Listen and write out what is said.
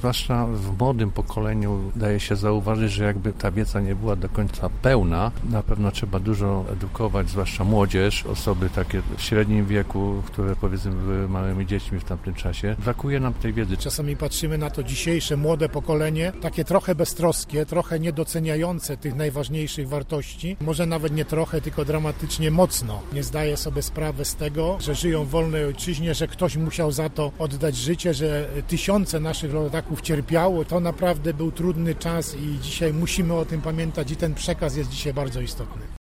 zwłaszcza w młodym pokoleniu daje się zauważyć, że jakby ta wiedza nie była do końca pełna. Na pewno trzeba dużo edukować, zwłaszcza młodzież, osoby takie w średnim wieku, które powiedzmy były małymi dziećmi w tamtym czasie. Brakuje nam tej wiedzy. Czasami patrzymy na to dzisiejsze młode pokolenie, takie trochę beztroskie, trochę niedoceniające tych najważniejszych wartości. Może nawet nie trochę, tylko dramatycznie mocno. Nie zdaje sobie sprawy z tego, że żyją w wolnej ojczyźnie, że ktoś musiał za to oddać życie, że tysiące naszych rodaków cierpiało. To naprawdę był trudny czas i dzisiaj musimy o tym pamiętać i ten przekaz jest dzisiaj bardzo istotny.